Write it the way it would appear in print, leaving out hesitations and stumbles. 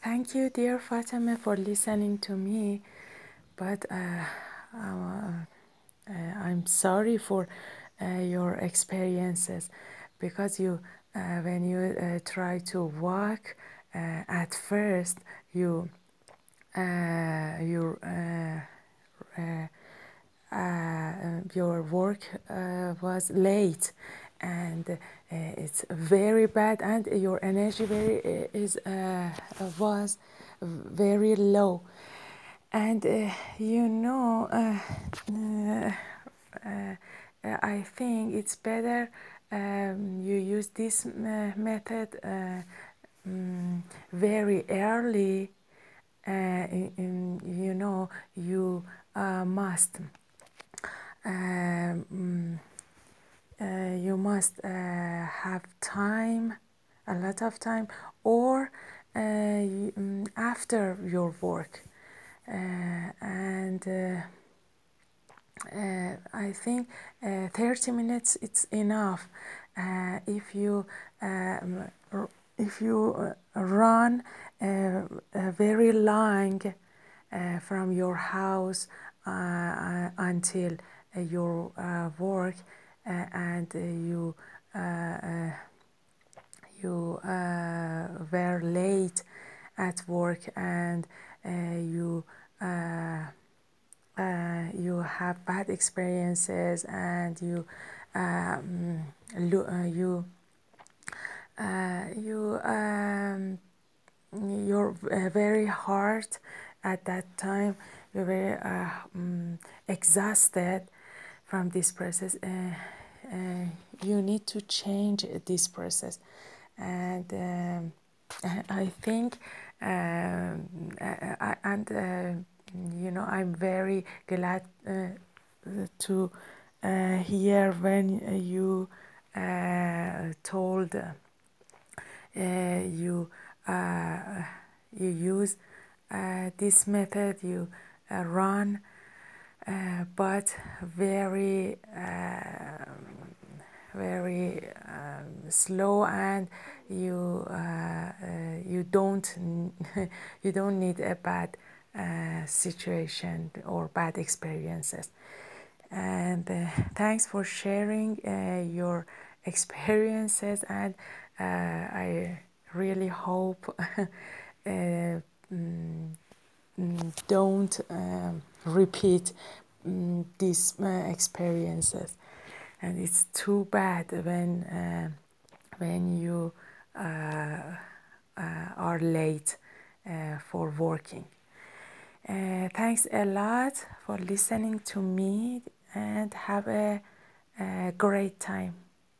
Thank you, dear Fatima, for listening to me. But I'm sorry for your experiences because when you try to walk, at first your your work was late, and it's very bad, and your energy was very low, and I think it's better you use this method very early. You must um, have time, a lot of time, or after your work. And I think 30 minutes it's enough. If you run very long from your house until your work, and you were late at work, and you you have bad experiences, and you you're very hard at that time. You're very exhausted from this process. You need to change this process, and I think I'm very glad to hear when you told you you use this method. You run, but very slow, and you don't you don't need a bad situation or bad experiences. And thanks for sharing your experiences, and I really hope don't repeat these experiences. And it's too bad when you are late for working. Thanks a lot for listening to me, and have a great time.